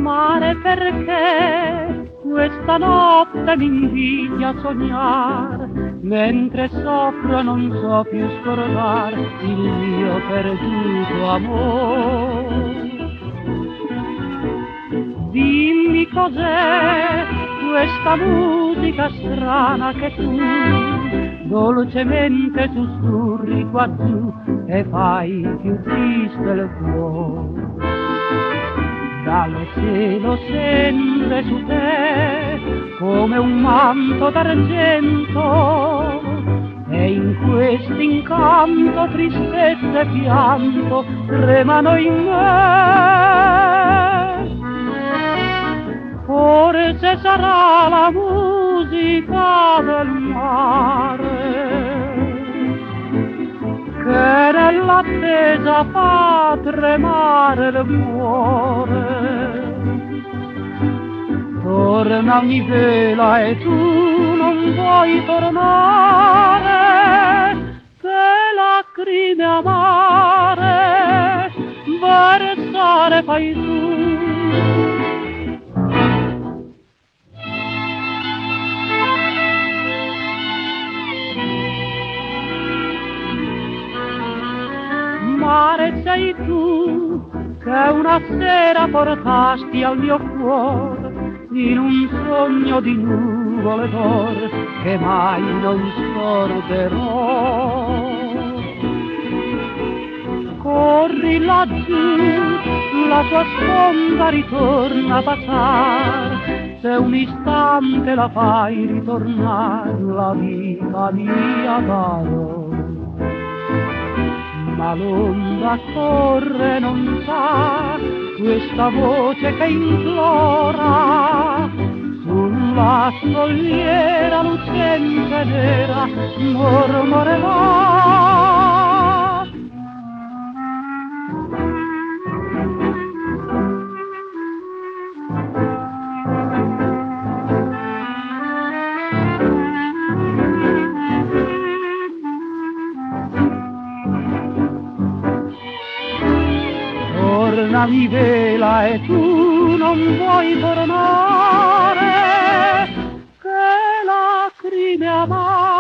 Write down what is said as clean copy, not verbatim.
Mare, perché questa notte mi inviti a sognar, mentre soffro non so più scordar il mio perduto amor. Dimmi cos'è questa musica strana che tu dolcemente sussurri qua giù e fai più triste il cuore. Dal cielo scende su te come un manto d'argento e in quest'incanto tristezza e pianto tremano in me. Forse sarà la musica del mare che nell'attesa fa tremare il cuore. Torna mi vela e tu non vuoi tornare, che lacrime amare versare fai tu. Mare, sei tu che una sera portasti al mio cuore in un sogno di nuvole d'oro che mai non scorderò. Corri laggiù, la tua sponda ritorna a baciar, se un istante la fai ritornar la vita mia darò. Ma l'onda corre non sa questa voce che implora, sulla scogliera lucente nera mormorerà. Torna mi vela e tu non vuoi tornare, che lacrime amare